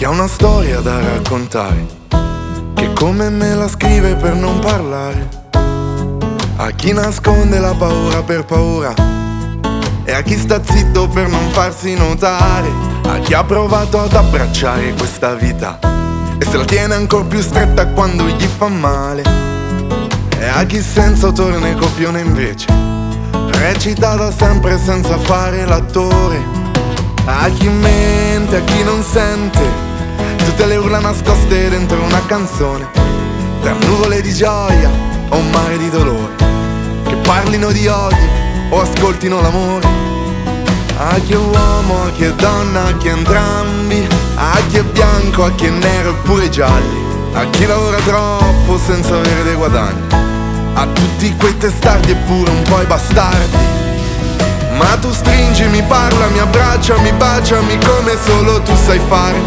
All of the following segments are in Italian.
ha una storia da raccontare, che come me la scrive per non parlare. A chi nasconde la paura per paura, e a chi sta zitto per non farsi notare. A chi ha provato ad abbracciare questa vita e se la tiene ancora più stretta quando gli fa male. E a chi senza autore ne copione invece recita da sempre senza fare l'attore. A chi mente, a chi non sente tutte le urla nascoste dentro una canzone, tra nuvole di gioia o un mare di dolore, che parlino di odio o ascoltino l'amore. A chi è uomo, a chi è donna, a chi è entrambi, a chi è bianco, a chi è nero e pure gialli, a chi lavora troppo senza avere dei guadagni, a tutti quei testardi e pure un po' i bastardi. Ma tu stringimi, parlami, abbracciami, baciami come solo tu sai fare,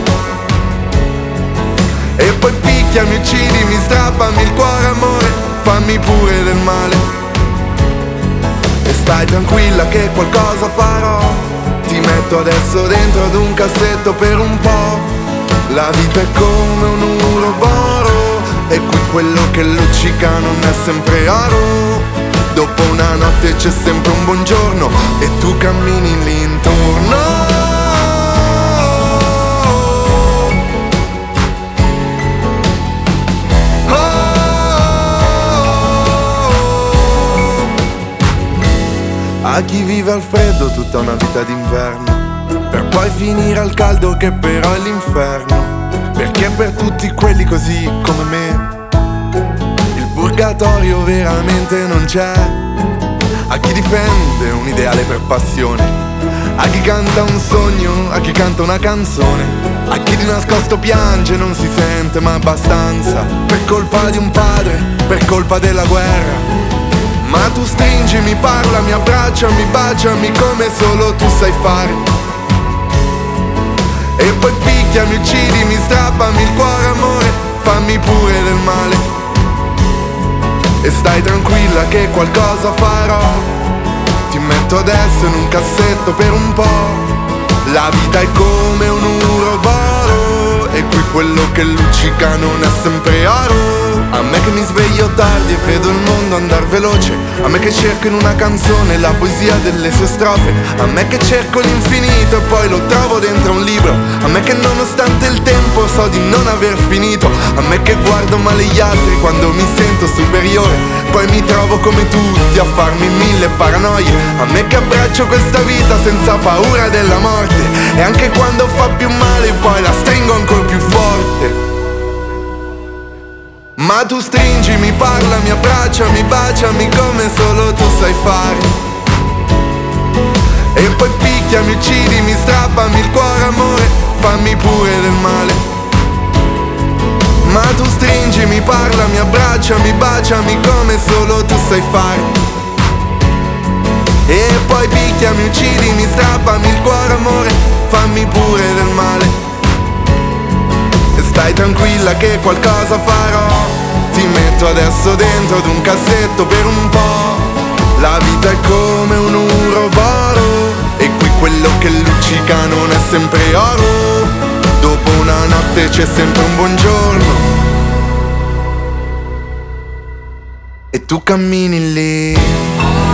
e poi picchiami, uccidimi, strappami il cuore amore, fammi pure del male. E stai tranquilla che qualcosa farò, ti metto adesso dentro ad un cassetto per un po'. La vita è come un uroboro, e qui quello che luccica non è sempre oro. Dopo una notte c'è sempre un buongiorno, e tu cammini lì intorno. A chi vive al freddo tutta una vita d'inverno, per poi finire al caldo che però è l'inferno. Perché per tutti quelli così come me il purgatorio veramente non c'è. A chi difende un ideale per passione, a chi canta un sogno, a chi canta una canzone, a chi di nascosto piange non si sente ma abbastanza, per colpa di un padre, per colpa della guerra. Ma tu stringimi, parlami, abbracciami, baciami come solo tu sai fare, e poi picchiami, uccidimi, strappami il cuore amore, fammi pure del male. E stai tranquilla che qualcosa farò, ti metto adesso in un cassetto per un po'. La vita è come un uroboro, e qui quello che luccica non è sempre oro. A me che mi sveglio tardi e vedo il mondo andar veloce, a me che cerco in una canzone la poesia delle sue strofe, a me che cerco l'infinito e poi lo trovo dentro un libro, a me che nonostante il tempo so di non aver finito, a me che guardo male gli altri quando mi sento superiore, poi mi trovo come tutti a farmi mille paranoie, a me che abbraccio questa vita senza paura della morte, e anche quando fa più male poi la stringo ancora più forte. Ma tu stringimi, parlami, abbracciami, baciami come solo tu sai fare, e poi picchiami, uccidimi, strappami il cuore amore, fammi pure del male. Ma tu stringimi, parlami, abbracciami, baciami come solo tu sai fare, e poi picchiami, uccidimi, strappami il cuore amore, fammi pure del male. E stai tranquilla che qualcosa farò, ti metto adesso dentro ad un cassetto per un po'. La vita è come un uroboro, e qui quello che luccica non è sempre oro. Dopo una notte c'è sempre un buongiorno, e tu cammini lì.